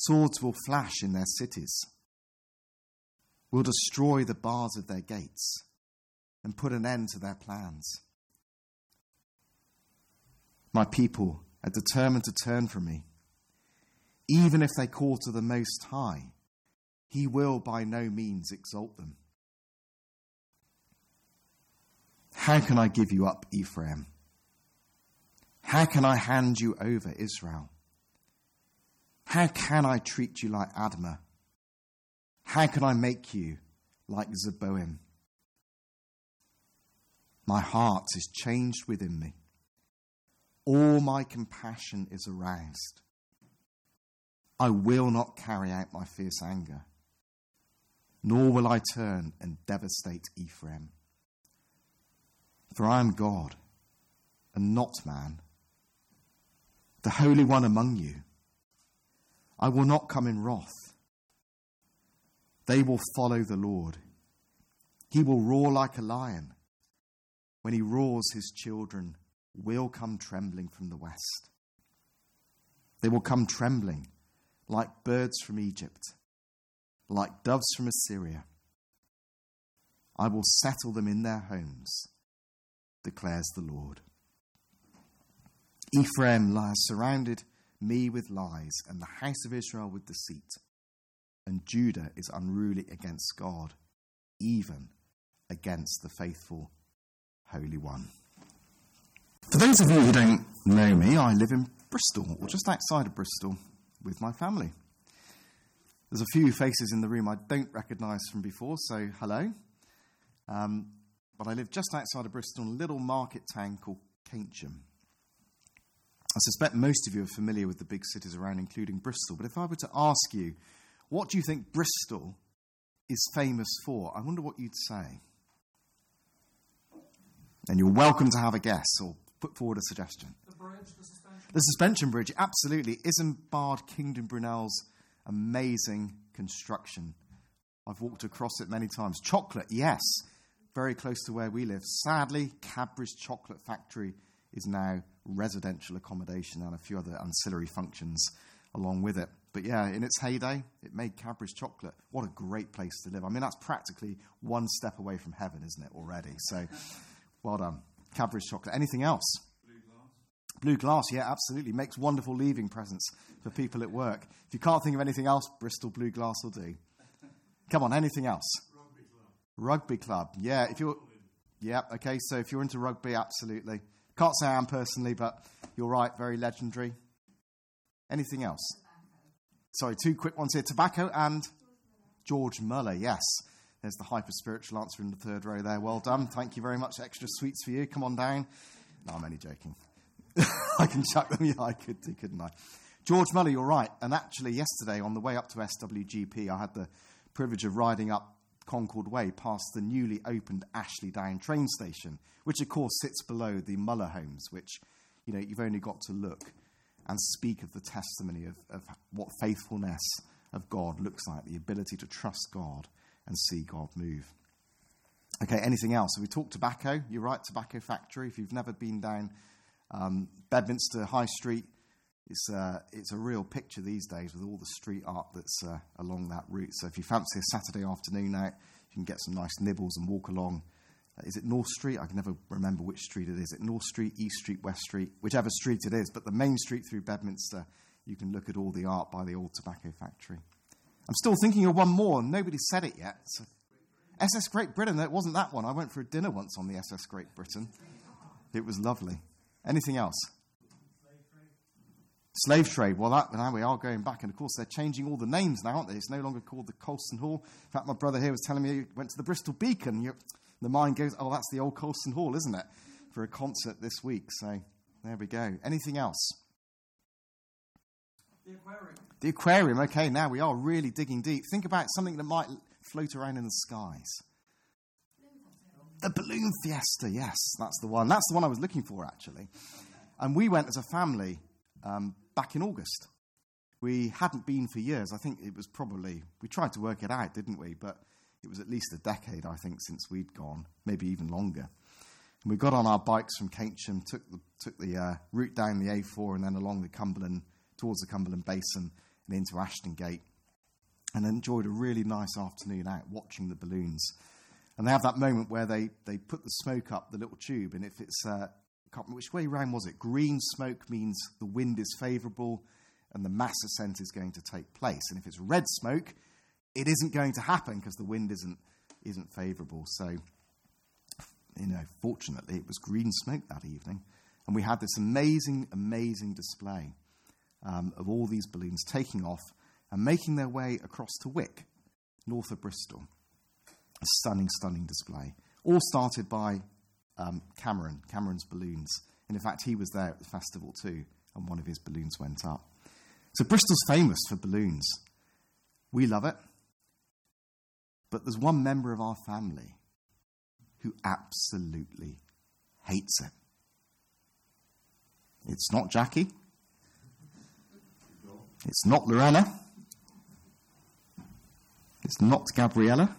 Swords will flash in their cities. We'll destroy the bars of their gates and put an end to their plans. My people are determined to turn from me. Even if they call to the Most High, he will by no means exalt them. How can I give you up, Ephraim? How can I hand you over, Israel? How can I treat you like Admah? How can I make you like Zeboim? My heart is changed within me. All my compassion is aroused. I will not carry out my fierce anger, nor will I turn and devastate Ephraim. For I am God, and not man, the Holy One among you. I will not come in wrath. They will follow the Lord. He will roar like a lion. When he roars, his children will come trembling from the west. They will come trembling like birds from Egypt, like doves from Assyria. I will settle them in their homes, declares the Lord. Ephraim has surrounded me with lies, and the house of Israel with deceit. And Judah is unruly against God, even against the faithful Holy One. For those of you who don't know me, I live in Bristol, or just outside of Bristol, with my family. There's a few faces in the room I don't recognise from before, so hello. But I live just outside of Bristol in a little market town called Keynsham. I suspect most of you are familiar with the big cities around, including Bristol. But if I were to ask you, what do you think Bristol is famous for? I wonder what you'd say. And you're welcome to have a guess or put forward a suggestion. The bridge, the suspension. The suspension bridge, absolutely. Isambard Kingdom Brunel's amazing construction. I've walked across it many times. Chocolate, yes, very close to where we live. Sadly, Cadbury's chocolate factory is now residential accommodation and a few other ancillary functions along with it. But yeah, in its heyday, it made Cadbury's chocolate. What a great place to live. I mean, that's practically one step away from heaven, isn't it, already? So, well done. Cadbury's chocolate. Anything else? Blue glass. Blue glass, yeah, absolutely. Makes wonderful leaving presents for people at work. If you can't think of anything else, Bristol Blue Glass will do. Come on, anything else? Rugby club. Rugby club, yeah. Okay, so if you're into rugby, absolutely. Can't say I am personally, but you're right, very legendary. Anything else? Sorry, two quick ones here. Tobacco and George Muller, yes. There's the hyper-spiritual answer in the third row there. Well done. Thank you very much. Extra sweets for you. Come on down. No, I'm only joking. I can chuck them. Yeah, I could do, couldn't I? George Muller, you're right. And actually, yesterday, on the way up to SWGP, I had the privilege of riding up Concord Way past the newly opened Ashley Down train station, which, of course, sits below the Muller homes, which, you know, you've only got to look and speak of the testimony of what faithfulness of God looks like, the ability to trust God and see God move. Okay, anything else? So we talked tobacco. You're right, tobacco factory. If you've never been down Bedminster High Street, it's a real picture these days with all the street art that's along that route. So if you fancy a Saturday afternoon out, you can get some nice nibbles and walk along. Is it North Street? I can never remember which street it is. Is it North Street, East Street, West Street? Whichever street it is. But the main street through Bedminster, you can look at all the art by the old tobacco factory. I'm still thinking of one more, and nobody's said it yet. So, SS Great Britain, it wasn't that one. I went for a dinner once on the SS Great Britain. It was lovely. Anything else? Slave trade. Well, now we are going back. And, of course, they're changing all the names now, aren't they? It's no longer called the Colston Hall. In fact, my brother here was telling me he went to the Bristol Beacon. The mind goes, oh, that's the old Colston Hall, isn't it? For a concert this week. So there we go. Anything else? The aquarium. The aquarium. Okay, now we are really digging deep. Think about something that might float around in the skies. The Balloon Fiesta. Yes, that's the one. That's the one I was looking for, actually. And we went as a family back in August. We hadn't been for years. I think it was we tried to work it out, didn't we? But it was at least a decade, I think, since we'd gone, maybe even longer. And we got on our bikes from Keynsham, took the route down the A4 and then along the Cumberland, towards the Cumberland Basin, and into Ashton Gate, and enjoyed a really nice afternoon out watching the balloons. And they have that moment where they put the smoke up the little tube, and if it's, can't remember which way round was it? Green smoke means the wind is favourable and the mass ascent is going to take place. And if it's red smoke, it isn't going to happen because the wind isn't favourable. So, fortunately, it was green smoke that evening. And we had this amazing, amazing display of all these balloons taking off and making their way across to Wick, north of Bristol. A stunning, stunning display. All started by Cameron's balloons. And in fact, he was there at the festival too, and one of his balloons went up. So Bristol's famous for balloons. We love it. But there's one member of our family who absolutely hates it. It's not Jackie. It's not Lorena. It's not Gabriella.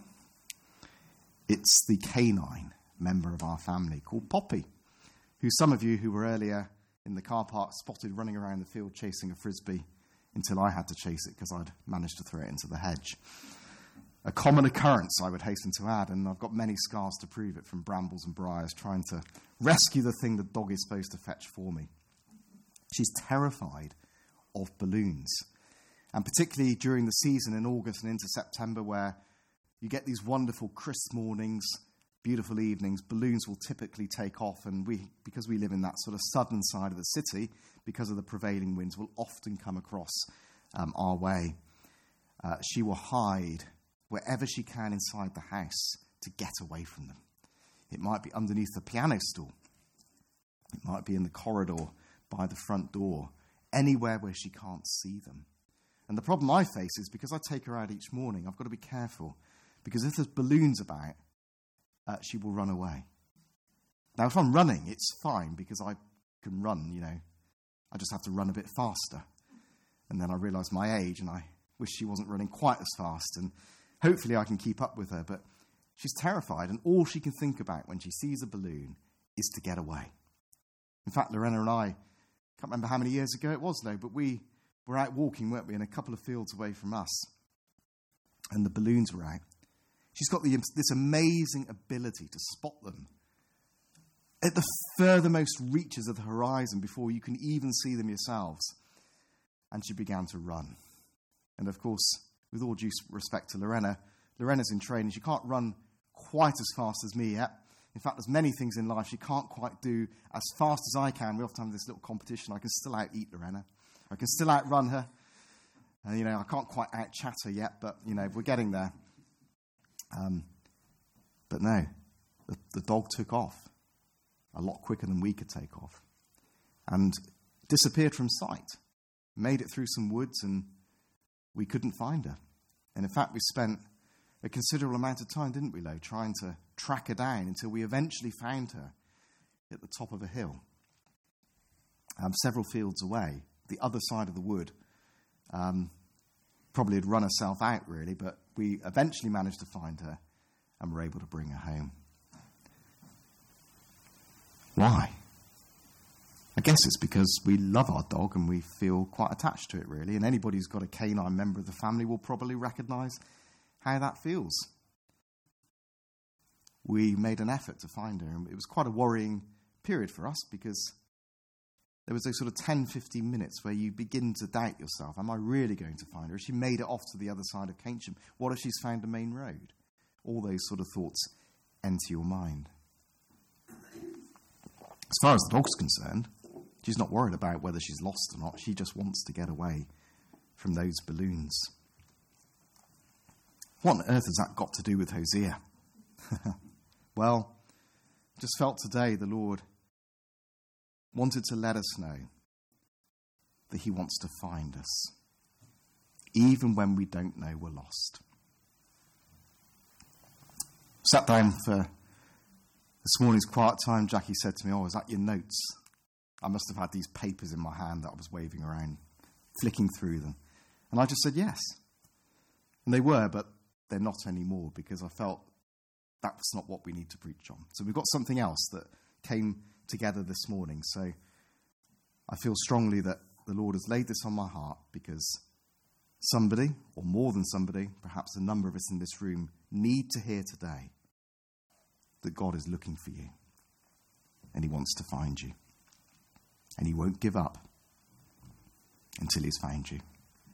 It's the canine member of our family called Poppy, who some of you who were earlier in the car park spotted running around the field chasing a frisbee until I had to chase it because I'd managed to throw it into the hedge. A common occurrence, I would hasten to add, and I've got many scars to prove it from brambles and briars trying to rescue the thing the dog is supposed to fetch for me. She's terrified of balloons, and particularly during the season in August and into September where you get these wonderful crisp mornings, beautiful evenings, balloons will typically take off, and because we live in that sort of southern side of the city, because of the prevailing winds, will often come across our way. She will hide wherever she can inside the house to get away from them. It might be underneath the piano stool. It might be in the corridor by the front door, anywhere where she can't see them. And the problem I face is because I take her out each morning, I've got to be careful, because if there's balloons about, she will run away. Now, if I'm running, it's fine because I can run, I just have to run a bit faster. And then I realise my age and I wish she wasn't running quite as fast, and hopefully I can keep up with her. But she's terrified, and all she can think about when she sees a balloon is to get away. In fact, Lorena and I, can't remember how many years ago it was though, but we were out walking, weren't we, in a couple of fields away from us, and the balloons were out. She's got this amazing ability to spot them at the furthermost reaches of the horizon before you can even see them yourselves. And she began to run. And of course, with all due respect to Lorena, Lorena's in training. She can't run quite as fast as me yet. In fact, there's many things in life she can't quite do as fast as I can. We often have this little competition. I can still out-eat Lorena. I can still outrun her. I can't quite out-chat her yet, but, we're getting there. But no, the dog took off a lot quicker than we could take off and disappeared from sight, made it through some woods, and we couldn't find her. And in fact, we spent a considerable amount of time, didn't we, Lo, trying to track her down until we eventually found her at the top of a hill, several fields away, the other side of the wood. Probably had run herself out, really, but we eventually managed to find her and were able to bring her home. Why? I guess it's because we love our dog and we feel quite attached to it, really. And anybody who's got a canine member of the family will probably recognise how that feels. We made an effort to find her, and it was quite a worrying period for us because there was those sort of 10, 15 minutes where you begin to doubt yourself. Am I really going to find her? Has she made it off to the other side of Keynsham? What if she's found a main road? All those sort of thoughts enter your mind. As far as the dog's concerned, she's not worried about whether she's lost or not. She just wants to get away from those balloons. What on earth has that got to do with Hosea? Well, I just felt today the Lord wanted to let us know that he wants to find us, even when we don't know we're lost. Sat down for this morning's quiet time. Jackie said to me, "Oh, is that your notes?" I must have had these papers in my hand that I was waving around, flicking through them. And I just said yes. And they were, but they're not anymore, because I felt that's not what we need to preach on. So we've got something else that came together this morning. So I feel strongly that the Lord has laid this on my heart because Somebody, or more than somebody, perhaps a number of us in this room, need to hear today that God is looking for you and he wants to find you. And he won't give up until he's found you.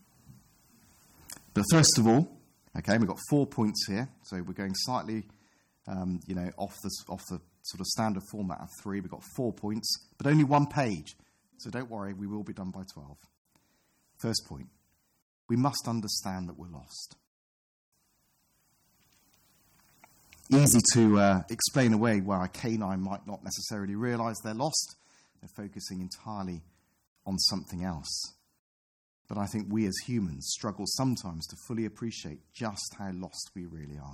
But first of all, okay, we've got 4 points here. So we're going slightly, off the sort of standard format of 3. We've got 4 points, but only 1 page. So don't worry, we will be done by 12. First point, we must understand that we're lost. Easy to explain away why a canine might not necessarily realise they're lost. They're focusing entirely on something else. But I think we as humans struggle sometimes to fully appreciate just how lost we really are.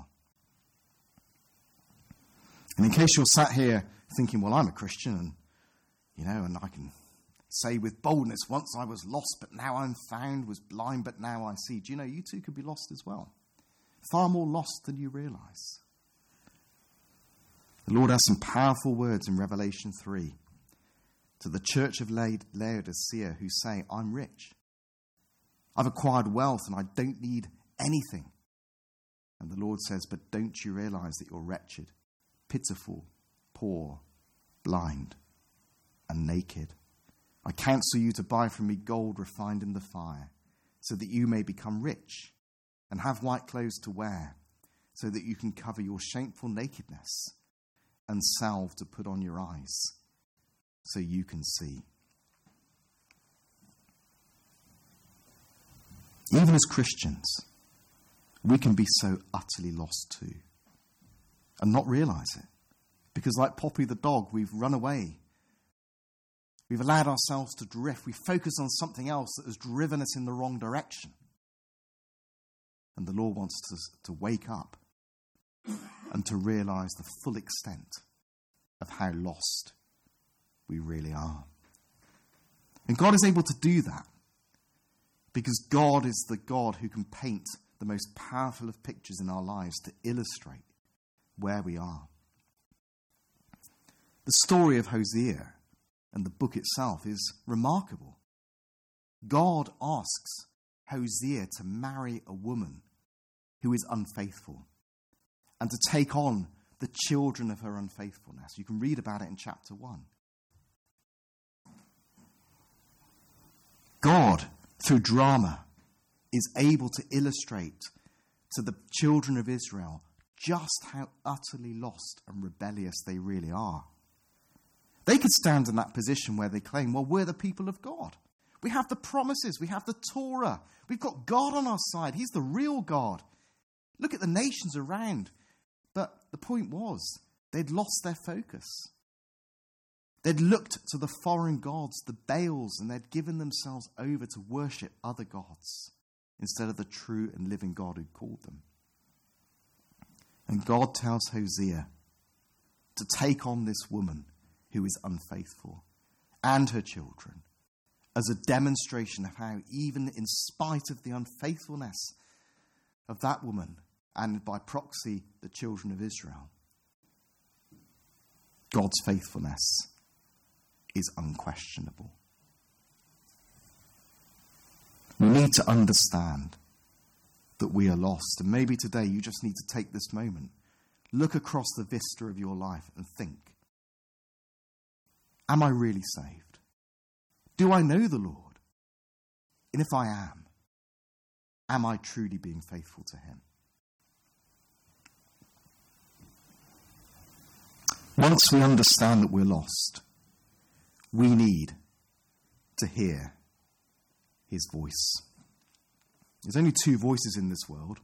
And in case you're sat here thinking, well, I'm a Christian and I can say with boldness, once I was lost, but now I'm found, was blind, but now I see. Do you know, you too could be lost as well. Far more lost than you realise. The Lord has some powerful words in Revelation 3 to the church of Laodicea who say, I'm rich. I've acquired wealth and I don't need anything. And the Lord says, but don't you realise that you're wretched, pitiful, poor, blind, and naked? I counsel you to buy from me gold refined in the fire, so that you may become rich and have white clothes to wear, so that you can cover your shameful nakedness, and salve to put on your eyes, so you can see. Even as Christians, we can be so utterly lost too, and not realise it. Because like Poppy the dog, we've run away. We've allowed ourselves to drift. We focus on something else that has driven us in the wrong direction. And the Lord wants us to wake up and to realise the full extent of how lost we really are. And God is able to do that because God is the God who can paint the most powerful of pictures in our lives to illustrate where we are. The story of Hosea and the book itself is remarkable. God asks Hosea to marry a woman who is unfaithful and to take on the children of her unfaithfulness. You can read about it in chapter 1. God, through drama, is able to illustrate to the children of Israel just how utterly lost and rebellious they really are. They could stand in that position where they claim, well, we're the people of God. We have the promises. We have the Torah. We've got God on our side. He's the real God. Look at the nations around. But the point was, they'd lost their focus. They'd looked to the foreign gods, the Baals, and they'd given themselves over to worship other gods instead of the true and living God who called them. And God tells Hosea to take on this woman who is unfaithful and her children as a demonstration of how, even in spite of the unfaithfulness of that woman and by proxy the children of Israel, God's faithfulness is unquestionable. We need to understand that we are lost. And maybe today you just need to take this moment, look across the vista of your life and think, am I really saved? Do I know the Lord? And if I am I truly being faithful to him? Once we understand that we're lost, we need to hear his voice. There's only 2 voices in this world.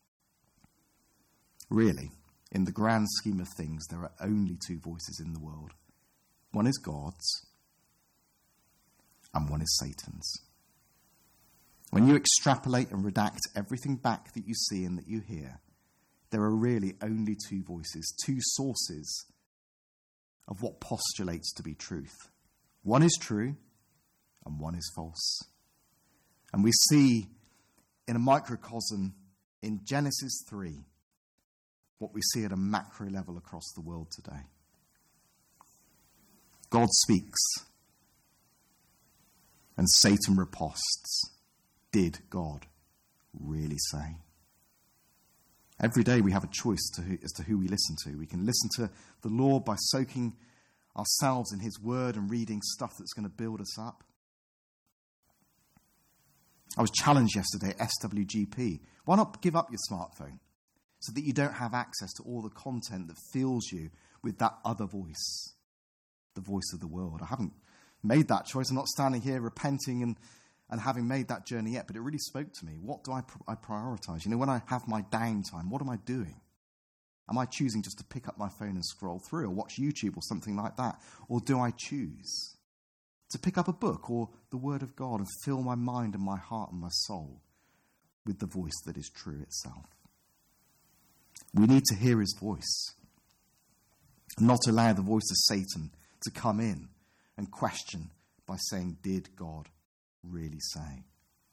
Really, in the grand scheme of things, there are only 2 voices in the world. One is God's, and one is Satan's. When you extrapolate and redact everything back that you see and that you hear, there are really only 2 voices, 2 sources of what postulates to be truth. One is true, and one is false. And we see in a microcosm in Genesis 3 what we see at a macro level across the world today. God speaks, and Satan riposts. Did God really say? Every day we have a choice as to who we listen to. We can listen to the Lord by soaking ourselves in his word and reading stuff that's going to build us up. I was challenged yesterday at SWGP. Why not give up your smartphone so that you don't have access to all the content that fills you with that other voice, the voice of the world? I haven't made that choice. I'm not standing here repenting and having made that journey yet, but it really spoke to me. What do I prioritize? You know, when I have my downtime, what am I doing? Am I choosing just to pick up my phone and scroll through or watch YouTube or something like that? Or do I choose to pick up a book or the Word of God and fill my mind and my heart and my soul with the voice that is true itself? We need to hear his voice, not allow the voice of Satan to come in and question by saying, did God really say?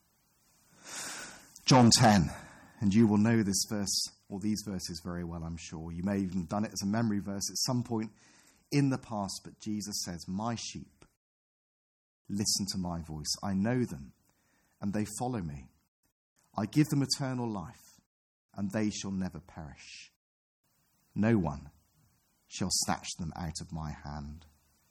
John 10, and you will know this verse or these verses very well, I'm sure. You may have even done it as a memory verse at some point in the past, but Jesus says, my sheep listen to my voice. I know them, and they follow me. I give them eternal life, and they shall never perish. No one shall snatch them out of my hand.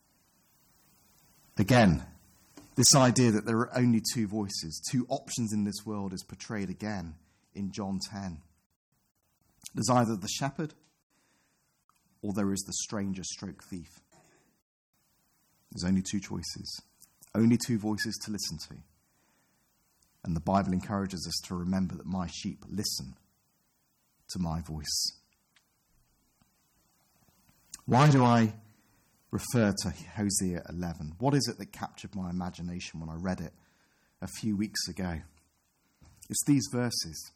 Again, this idea that there are only two voices, two options in this world is portrayed again in John 10. There's either the shepherd or there is the stranger stroke thief. There's only two choices, only two voices to listen to. And the Bible encourages us to remember that my sheep listen to my voice. Why do I refer to Hosea 11? What is it that captured my imagination when I read it a few weeks ago? It's these verses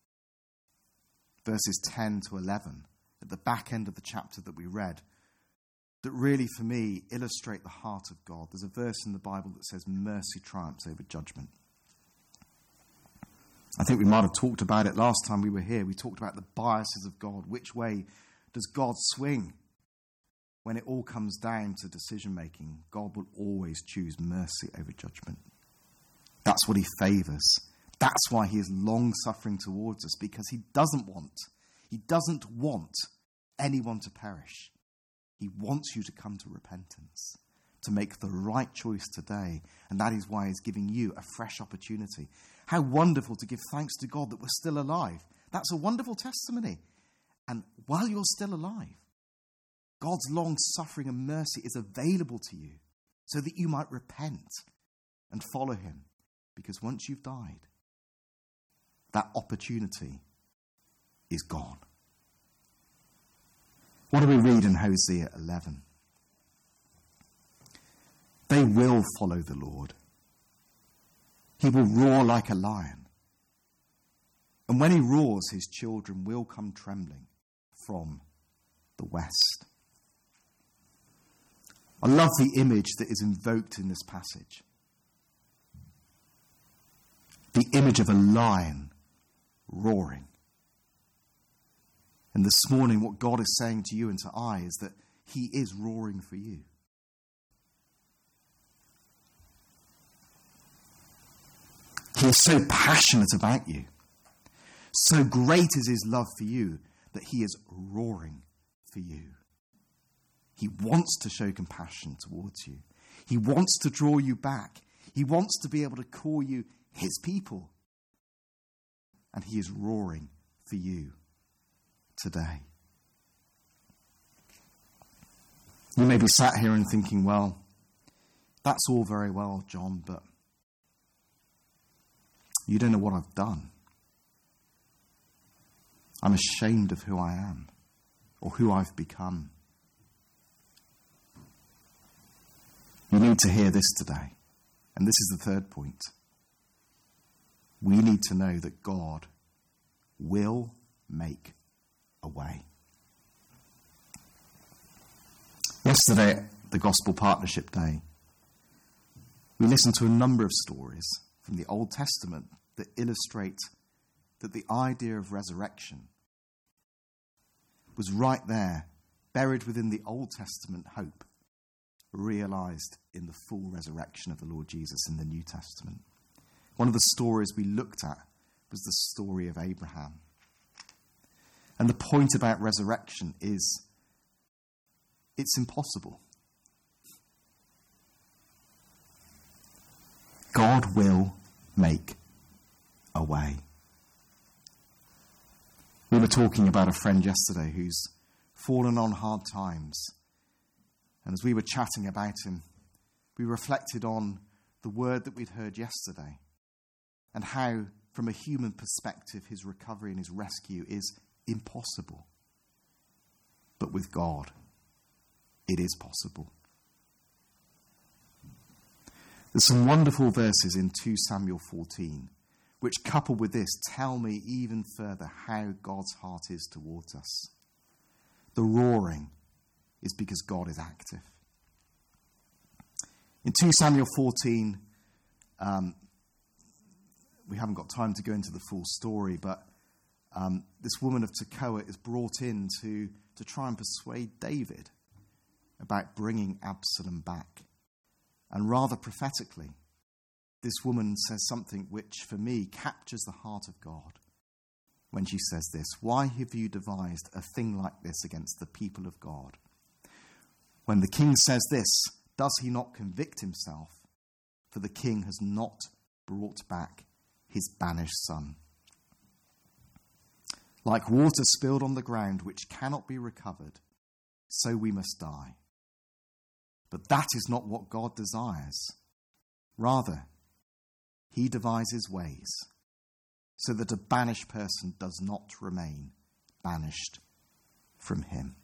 10 to 11, at the back end of the chapter that we read, that really, for me, illustrate the heart of God. There's a verse in the Bible that says, mercy triumphs over judgment. I think we might have talked about it last time we were here. We talked about the biases of God. Which way does God swing? When it all comes down to decision-making, God will always choose mercy over judgment. That's what he favors. That's why he is long-suffering towards us, because he doesn't want anyone to perish. He wants you to come to repentance, to make the right choice today, and that is why he's giving you a fresh opportunity. How wonderful to give thanks to God that we're still alive. That's a wonderful testimony. And while you're still alive, God's long-suffering and mercy is available to you so that you might repent and follow him. Because once you've died, that opportunity is gone. What do we read in Hosea 11? They will follow the Lord. He will roar like a lion. And when he roars, his children will come trembling from the west. I love the image that is invoked in this passage. The image of a lion roaring. And this morning, what God is saying to you and to I is that he is roaring for you. He is so passionate about you. So great is his love for you that he is roaring for you. He wants to show compassion towards you. He wants to draw you back. He wants to be able to call you his people. And he is roaring for you today. You may be sat here and thinking, well, that's all very well, John, but you don't know what I've done. I'm ashamed of who I am or who I've become. You need to hear this today. And this is the third point. We need to know that God will make a way. Yesterday at the Gospel Partnership Day, we listened to a number of stories from the Old Testament that illustrate that the idea of resurrection was right there, buried within the Old Testament hope, realized in the full resurrection of the Lord Jesus in the New Testament. One of the stories we looked at was the story of Abraham. And the point about resurrection is it's impossible. God will make a way. We were talking about a friend yesterday who's fallen on hard times. And as we were chatting about him, we reflected on the word that we'd heard yesterday and how, from a human perspective, his recovery and his rescue is impossible. But with God, it is possible. There's some wonderful verses in 2 Samuel 14, which, coupled with this, tell me even further how God's heart is towards us. The roaring is because God is active. In 2 Samuel 14, we haven't got time to go into the full story, but this woman of Tekoa is brought in to try and persuade David about bringing Absalom back. And rather prophetically, this woman says something which, for me, captures the heart of God when she says this: "Why have you devised a thing like this against the people of God?" When the king says this, does he not convict himself? For the king has not brought back his banished son. Like water spilled on the ground, which cannot be recovered, so we must die. But that is not what God desires. Rather, he devises ways so that a banished person does not remain banished from him.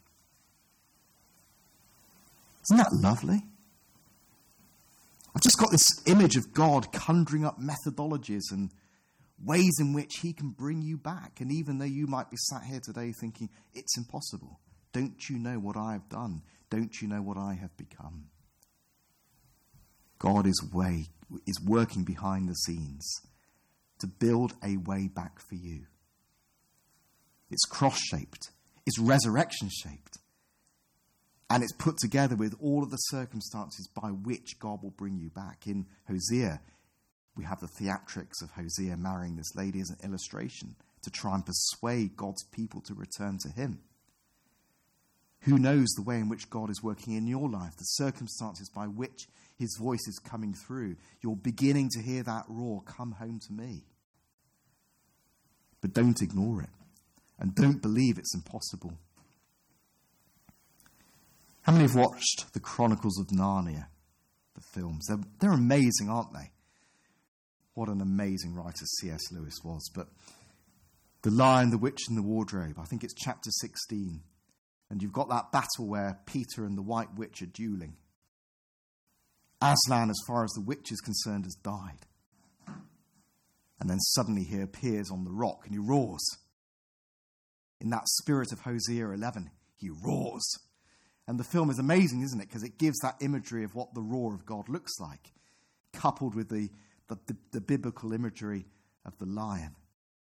Isn't that lovely? I've just got this image of God conjuring up methodologies and ways in which he can bring you back. And even though you might be sat here today thinking, it's impossible, don't you know what I have done? Don't you know what I have become? God is working behind the scenes to build a way back for you. It's cross-shaped. It's resurrection-shaped. And it's put together with all of the circumstances by which God will bring you back. In Hosea, we have the theatrics of Hosea marrying this lady as an illustration to try and persuade God's people to return to him. Who knows the way in which God is working in your life, the circumstances by which his voice is coming through. You're beginning to hear that roar, "Come home to me." But don't ignore it. And don't believe it's impossible. How many have watched the Chronicles of Narnia, the films? They're amazing, aren't they? What an amazing writer C.S. Lewis was. But The Lion, the Witch and the Wardrobe, I think it's chapter 16. And you've got that battle where Peter and the White Witch are dueling. Aslan, as far as the witch is concerned, has died. And then suddenly he appears on the rock and he roars. In that spirit of Hosea 11, he roars. And the film is amazing, isn't it? Because it gives that imagery of what the roar of God looks like, coupled with the biblical imagery of the lion.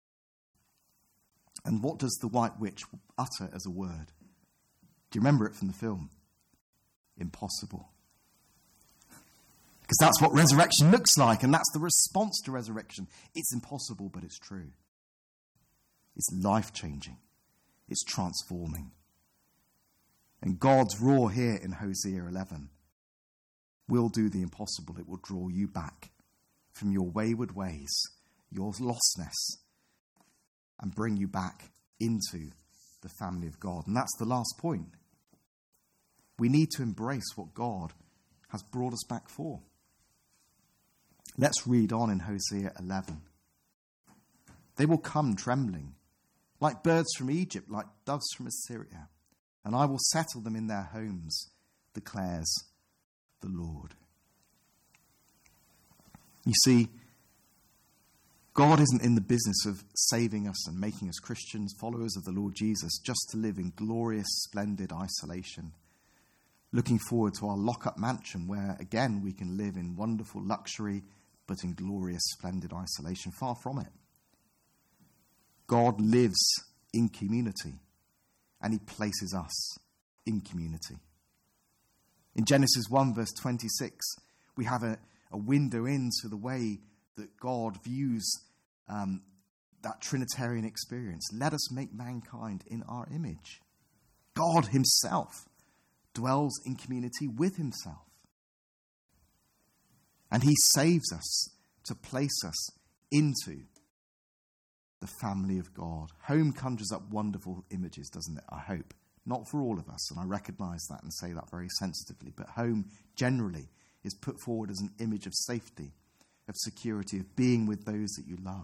And what does the White Witch utter as a word? Do you remember it from the film? Impossible. Because that's what resurrection looks like, and that's the response to resurrection. It's impossible, but it's true. It's life-changing. It's transforming. And God's roar here in Hosea 11 will do the impossible. It will draw you back from your wayward ways, your lostness, and bring you back into the family of God. And that's the last point. We need to embrace what God has brought us back for. Let's read on in Hosea 11. They will come trembling, like birds from Egypt, like doves from Assyria, and I will settle them in their homes, declares the Lord. You see, God isn't in the business of saving us and making us Christians, followers of the Lord Jesus, just to live in glorious, splendid isolation, looking forward to our lock-up mansion where, again, we can live in wonderful luxury, but in glorious, splendid isolation. Far from it. God lives in community, and he places us in community. In Genesis 1, verse 26, we have a window into the way that God views that Trinitarian experience. Let us make mankind in our image. God himself dwells in community with himself. And he saves us to place us into the family of God. Home conjures up wonderful images, doesn't it? I hope. Not for all of us, and I recognise that and say that very sensitively, but home generally is put forward as an image of safety, of security, of being with those that you love.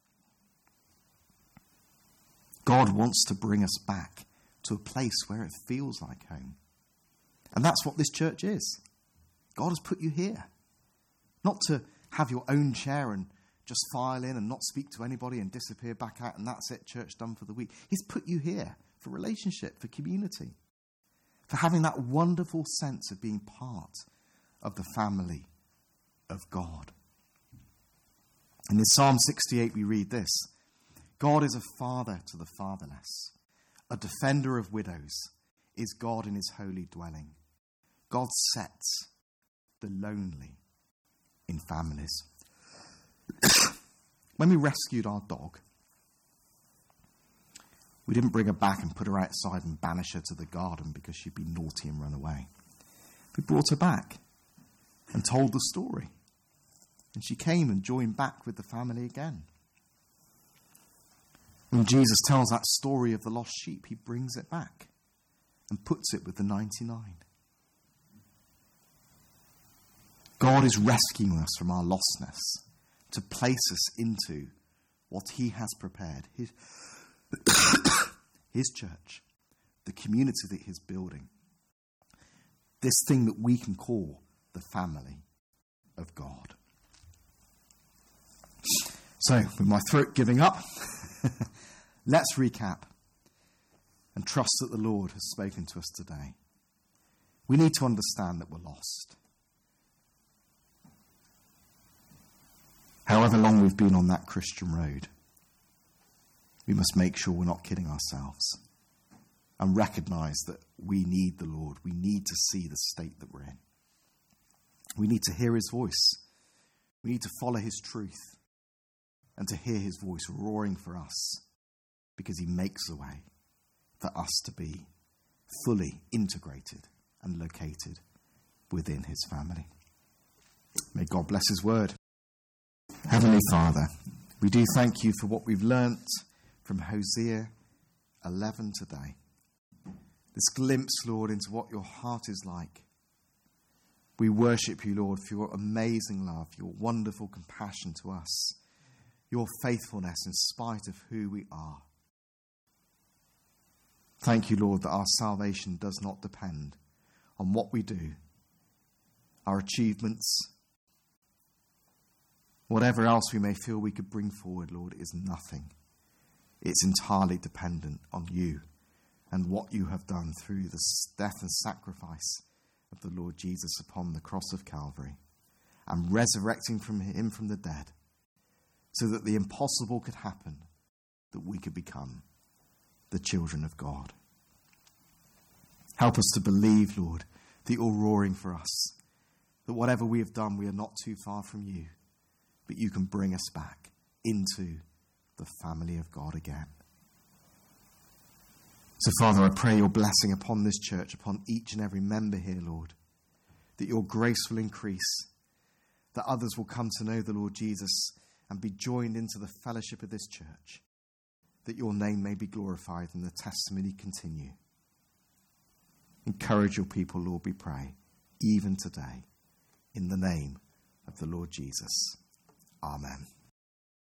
God wants to bring us back to a place where it feels like home. And that's what this church is. God has put you here. Not to have your own chair and just file in and not speak to anybody and disappear back out and that's it, church done for the week. He's put you here for relationship, for community, for having that wonderful sense of being part of the family of God. And in Psalm 68 we read this: God is a father to the fatherless, a defender of widows is God in his holy dwelling. God sets the lonely in families. When we rescued our dog, we didn't bring her back and put her outside and banish her to the garden because she'd be naughty and run away. We brought her back and told the story. And she came and joined back with the family again. When Jesus tells that story of the lost sheep, he brings it back and puts it with the 99. God is rescuing us from our lostness to place us into what he has prepared. His church, the community that he's building. This thing that we can call the family of God. So, with my throat giving up, let's recap and trust that the Lord has spoken to us today. We need to understand that we're lost. However long we've been on that Christian road, we must make sure we're not kidding ourselves and recognize that we need the Lord. We need to see the state that we're in. We need to hear his voice. We need to follow his truth and to hear his voice roaring for us because he makes a way for us to be fully integrated and located within his family. May God bless his word. Heavenly Father, we do thank you for what we've learnt from Hosea 11 today. This glimpse, Lord, into what your heart is like. We worship you, Lord, for your amazing love, your wonderful compassion to us, your faithfulness in spite of who we are. Thank you, Lord, that our salvation does not depend on what we do, our achievements. Whatever else we may feel we could bring forward, Lord, is nothing. It's entirely dependent on you and what you have done through the death and sacrifice of the Lord Jesus upon the cross of Calvary and resurrecting him from the dead so that the impossible could happen, that we could become the children of God. Help us to believe, Lord, that you're roaring for us, that whatever we have done, we are not too far from you, but you can bring us back into the family of God again. So, Father, I pray your blessing upon this church, upon each and every member here, Lord, that your grace will increase, that others will come to know the Lord Jesus and be joined into the fellowship of this church, that your name may be glorified and the testimony continue. Encourage your people, Lord, we pray, even today, in the name of the Lord Jesus. Amen.